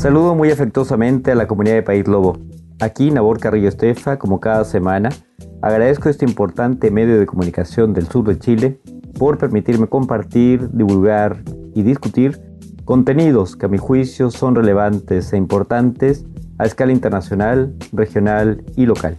Saludo muy afectuosamente a la comunidad de País Lobo. Aquí Nabor Carrillo Estefa, como cada semana, agradezco este importante medio de comunicación del sur de Chile por permitirme compartir, divulgar y discutir contenidos que a mi juicio son relevantes e importantes a escala internacional, regional y local.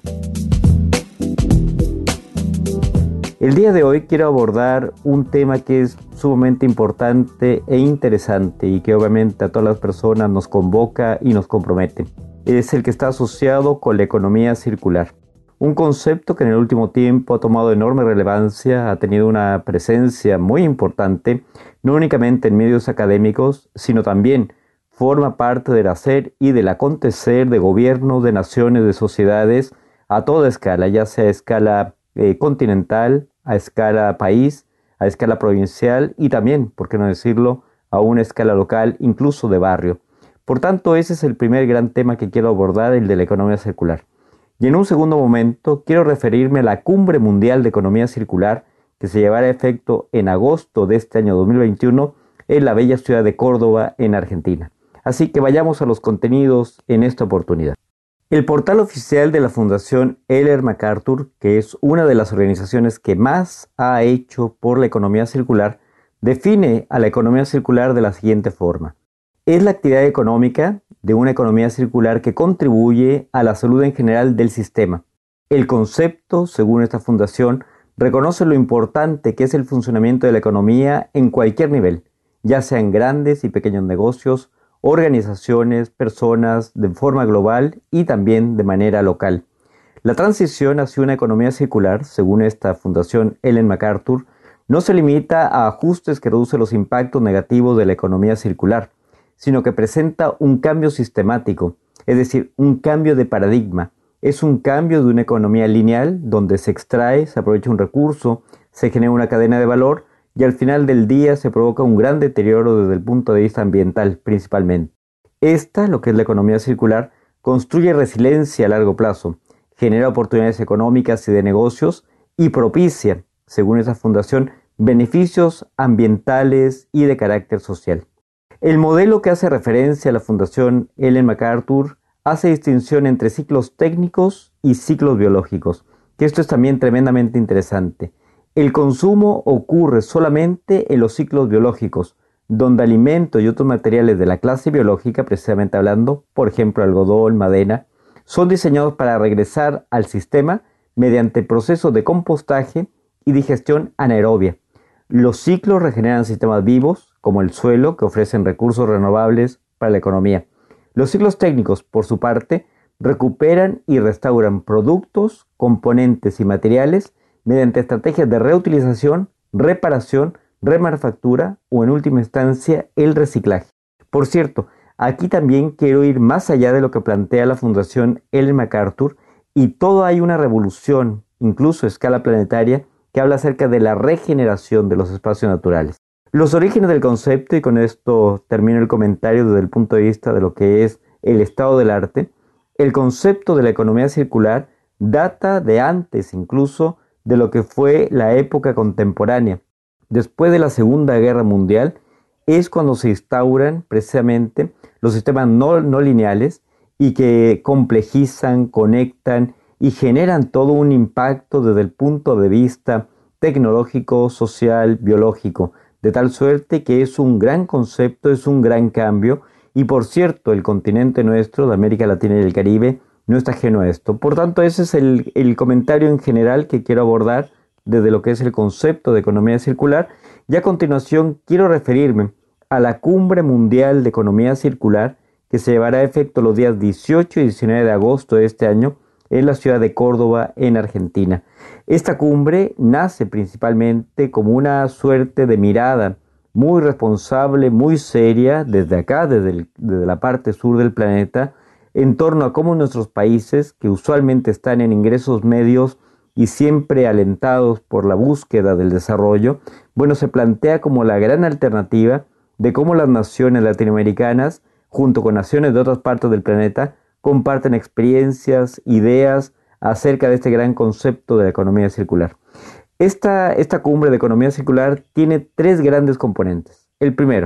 El día de hoy quiero abordar un tema que es sumamente importante e interesante y que obviamente a todas las personas nos convoca y nos compromete. Es el que está asociado con la economía circular. Un concepto que en el último tiempo ha tomado enorme relevancia, ha tenido una presencia muy importante, no únicamente en medios académicos, sino también forma parte del hacer y del acontecer de gobiernos, de naciones, de sociedades a toda escala, ya sea a escala continental, a escala país, a escala provincial y también, por qué no decirlo, a una escala local, incluso de barrio. Por tanto, ese es el primer gran tema que quiero abordar, el de la economía circular. Y en un segundo momento quiero referirme a la Cumbre Mundial de Economía Circular que se llevará a efecto en agosto de este año 2021 en la bella ciudad de Córdoba, en Argentina. Así que vayamos a los contenidos en esta oportunidad. El portal oficial de la Fundación Ellen MacArthur, que es una de las organizaciones que más ha hecho por la economía circular, define a la economía circular de la siguiente forma. Es la actividad económica de una economía circular que contribuye a la salud en general del sistema. El concepto, según esta fundación, reconoce lo importante que es el funcionamiento de la economía en cualquier nivel, ya sean grandes y pequeños negocios, organizaciones, personas, de forma global y también de manera local. La transición hacia una economía circular, según esta fundación Ellen MacArthur, no se limita a ajustes que reducen los impactos negativos de la economía circular, sino que presenta un cambio sistemático, es decir, un cambio de paradigma. Es un cambio de una economía lineal donde se extrae, se aprovecha un recurso, se genera una cadena de valor y al final del día se provoca un gran deterioro desde el punto de vista ambiental principalmente. Esta, lo que es la economía circular, construye resiliencia a largo plazo, genera oportunidades económicas y de negocios y propicia, según esa fundación, beneficios ambientales y de carácter social. El modelo que hace referencia a la Fundación Ellen MacArthur hace distinción entre ciclos técnicos y ciclos biológicos, que esto es también tremendamente interesante. El consumo ocurre solamente en los ciclos biológicos, donde alimentos y otros materiales de la clase biológica, precisamente hablando, por ejemplo algodón, madera, son diseñados para regresar al sistema mediante procesos de compostaje y digestión anaerobia. Los ciclos regeneran sistemas vivos, como el suelo, que ofrecen recursos renovables para la economía. Los ciclos técnicos, por su parte, recuperan y restauran productos, componentes y materiales mediante estrategias de reutilización, reparación, remanufactura o en última instancia el reciclaje. Por cierto, aquí también quiero ir más allá de lo que plantea la Fundación Ellen MacArthur y todo hay una revolución, incluso a escala planetaria, que habla acerca de la regeneración de los espacios naturales. Los orígenes del concepto, y con esto termino el comentario desde el punto de vista de lo que es el estado del arte, el concepto de la economía circular data de antes incluso de lo que fue la época contemporánea. Después de la Segunda Guerra Mundial es cuando se instauran precisamente los sistemas no lineales y que complejizan, conectan y generan todo un impacto desde el punto de vista tecnológico, social, biológico, de tal suerte que es un gran concepto, es un gran cambio y por cierto el continente nuestro de América Latina y el Caribe no está ajeno a esto. Por tanto, ese es el comentario en general que quiero abordar desde lo que es el concepto de economía circular. Y a continuación quiero referirme a la Cumbre Mundial de Economía Circular que se llevará a efecto los días 18 y 19 de agosto de este año en la ciudad de Córdoba, en Argentina. Esta cumbre nace principalmente como una suerte de mirada muy responsable, muy seria, desde acá, desde la parte sur del planeta, en torno a cómo nuestros países, que usualmente están en ingresos medios y siempre alentados por la búsqueda del desarrollo, bueno, se plantea como la gran alternativa de cómo las naciones latinoamericanas, junto con naciones de otras partes del planeta, comparten experiencias, ideas acerca de este gran concepto de la economía circular. Esta cumbre de economía circular tiene tres grandes componentes. El primero,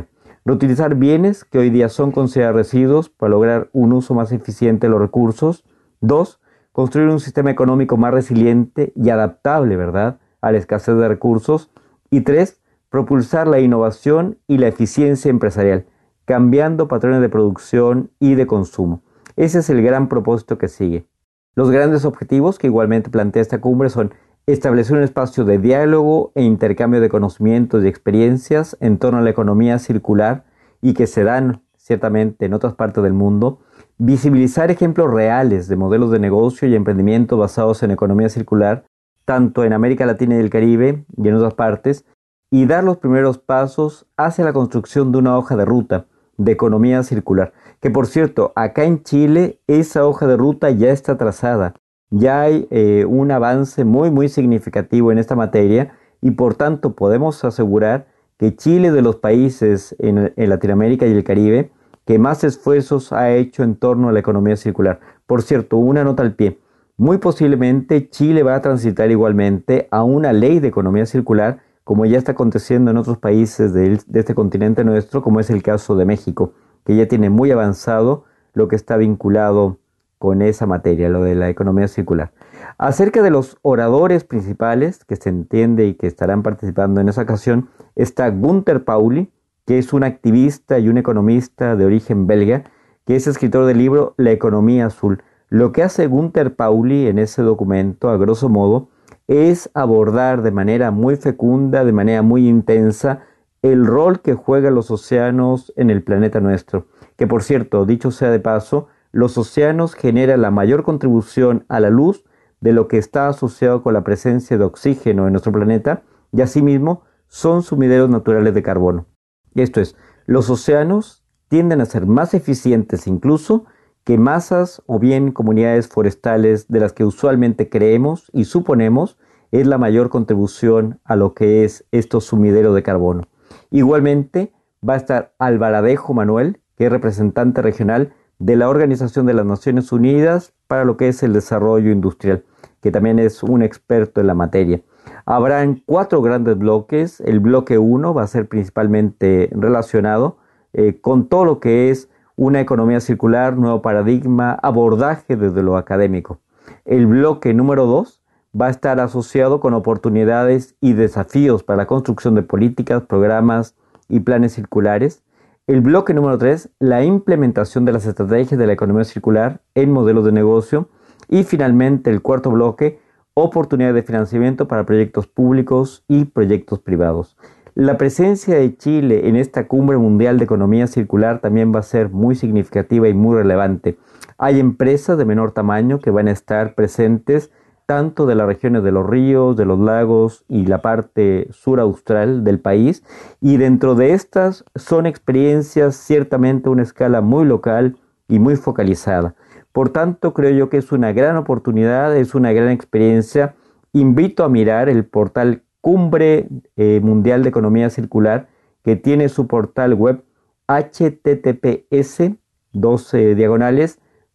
Reutilizar bienes que hoy día son considerados residuos para lograr un uso más eficiente de los recursos. 2. Construir un sistema económico más resiliente y adaptable, ¿verdad?, a la escasez de recursos. Y 3. Propulsar la innovación y la eficiencia empresarial, cambiando patrones de producción y de consumo. Ese es el gran propósito que sigue. Los grandes objetivos que igualmente plantea esta cumbre son establecer un espacio de diálogo e intercambio de conocimientos y experiencias en torno a la economía circular y que se dan ciertamente en otras partes del mundo, visibilizar ejemplos reales de modelos de negocio y emprendimiento basados en economía circular, tanto en América Latina y el Caribe y en otras partes, y dar los primeros pasos hacia la construcción de una hoja de ruta de economía circular. Que por cierto, acá en Chile esa hoja de ruta ya está trazada. Ya hay un avance muy significativo en esta materia y por tanto podemos asegurar que Chile es de los países en Latinoamérica y el Caribe que más esfuerzos ha hecho en torno a la economía circular. Por cierto, una nota al pie. Muy posiblemente Chile va a transitar igualmente a una ley de economía circular como ya está aconteciendo en otros países de este continente nuestro, como es el caso de México, que ya tiene muy avanzado lo que está vinculado con esa materia, lo de la economía circular. Acerca de los oradores principales, que se entiende y que estarán participando en esa ocasión, está Gunther Pauli, que es un activista y un economista de origen belga, que es escritor del libro La economía azul. Lo que hace Gunther Pauli en ese documento, a grosso modo, es abordar de manera muy fecunda, de manera muy intensa, el rol que juegan los océanos en el planeta nuestro. Que por cierto, dicho sea de paso, los océanos generan la mayor contribución a la luz de lo que está asociado con la presencia de oxígeno en nuestro planeta y asimismo son sumideros naturales de carbono. Esto es, los océanos tienden a ser más eficientes incluso que masas o bien comunidades forestales de las que usualmente creemos y suponemos es la mayor contribución a lo que es estos sumideros de carbono. Igualmente va a estar Alvaradejo Manuel, que es representante regional de la Organización de las Naciones Unidas para lo que es el desarrollo industrial, que también es un experto en la materia. Habrán 4 grandes bloques. El bloque 1 va a ser principalmente relacionado con todo lo que es una economía circular, nuevo paradigma, abordaje desde lo académico. El bloque número 2 va a estar asociado con oportunidades y desafíos para la construcción de políticas, programas y planes circulares. El bloque número 3, la implementación de las estrategias de la economía circular en modelos de negocio. Y finalmente el cuarto bloque, oportunidades de financiamiento para proyectos públicos y proyectos privados. La presencia de Chile en esta cumbre mundial de economía circular también va a ser muy significativa y muy relevante. Hay empresas de menor tamaño que van a estar presentes tanto de las regiones de los ríos, de los lagos y la parte sur austral del país, y dentro de estas son experiencias ciertamente a una escala muy local y muy focalizada. Por tanto, creo yo que es una gran oportunidad, es una gran experiencia. Invito a mirar el portal Cumbre Mundial de Economía Circular, que tiene su portal web https://,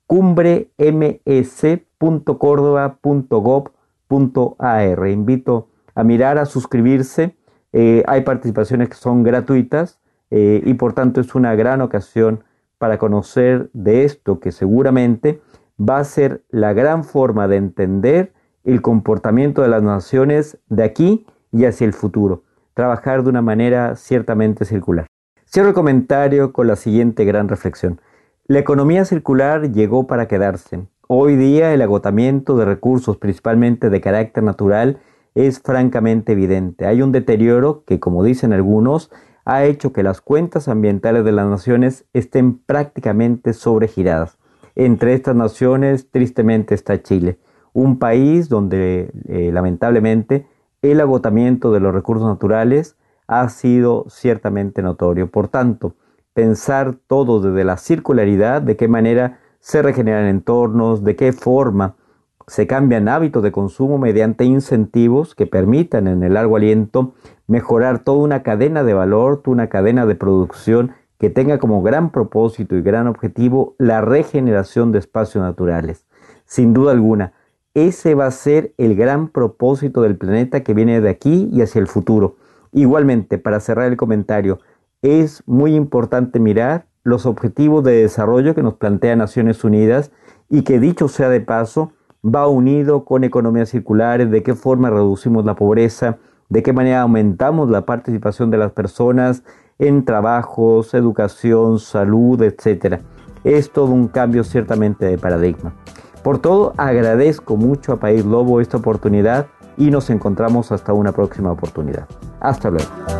cumbrems.cordoba.gov.ar. Invito a mirar, a suscribirse. Hay participaciones que son gratuitas y por tanto es una gran ocasión para conocer de esto que seguramente va a ser la gran forma de entender el comportamiento de las naciones de aquí y hacia el futuro. Trabajar de una manera ciertamente circular. Cierro el comentario con la siguiente gran reflexión. La economía circular llegó para quedarse. Hoy día el agotamiento de recursos, principalmente de carácter natural, es francamente evidente. Hay un deterioro que, como dicen algunos, ha hecho que las cuentas ambientales de las naciones estén prácticamente sobregiradas. Entre estas naciones, tristemente, está Chile, un país donde lamentablemente el agotamiento de los recursos naturales ha sido ciertamente notorio. Por tanto, pensar todo desde la circularidad, de qué manera se regeneran entornos, de qué forma se cambian hábitos de consumo mediante incentivos que permitan en el largo aliento mejorar toda una cadena de valor, toda una cadena de producción que tenga como gran propósito y gran objetivo la regeneración de espacios naturales. Sin duda alguna, ese va a ser el gran propósito del planeta que viene de aquí y hacia el futuro. Igualmente, para cerrar el comentario, es muy importante mirar los objetivos de desarrollo que nos plantea Naciones Unidas y que, dicho sea de paso, va unido con economías circulares, de qué forma reducimos la pobreza, de qué manera aumentamos la participación de las personas en trabajos, educación, salud, etcétera. Es todo un cambio ciertamente de paradigma. Por todo, agradezco mucho a País Lobo esta oportunidad y nos encontramos hasta una próxima oportunidad. Hasta luego.